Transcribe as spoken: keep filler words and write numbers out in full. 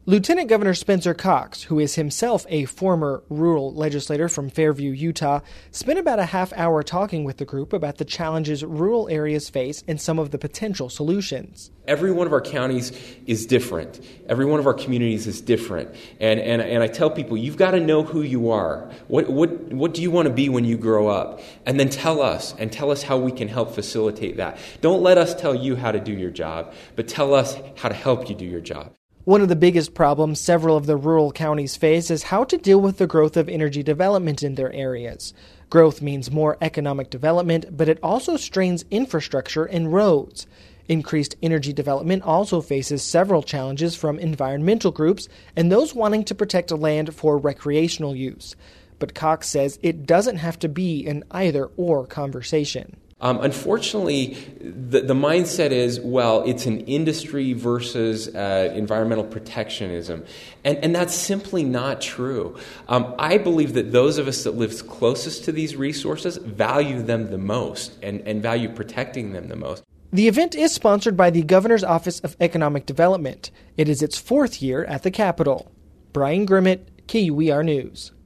Lieutenant Governor Spencer Cox, who is himself a former rural legislator from Fairview, Utah, spent about a half hour talking with the group about the challenges rural areas face and some of the potential solutions. Every one of our counties is different. Every one of our communities is different. And and, and I tell people, you've got to know who you are. What, what, what do you want to be when you grow up? And then tell us, and tell us how we can help facilitate that. Don't let us tell you how to do your job, but tell us how to help you do your job. One of the biggest problems several of the rural counties face is how to deal with the growth of energy development in their areas. Growth means more economic development, but it also strains infrastructure and roads. Increased energy development also faces several challenges from environmental groups and those wanting to protect land for recreational use. But Cox says it doesn't have to be an either-or conversation. Um, unfortunately, the, the mindset is, well, it's an industry versus uh, environmental protectionism. And, and that's simply not true. Um, I believe that those of us that live closest to these resources value them the most and, and value protecting them the most. The event is sponsored by the Governor's Office of Economic Development. It is its fourth year at the Capitol. Brian Grimmett, K U E R News.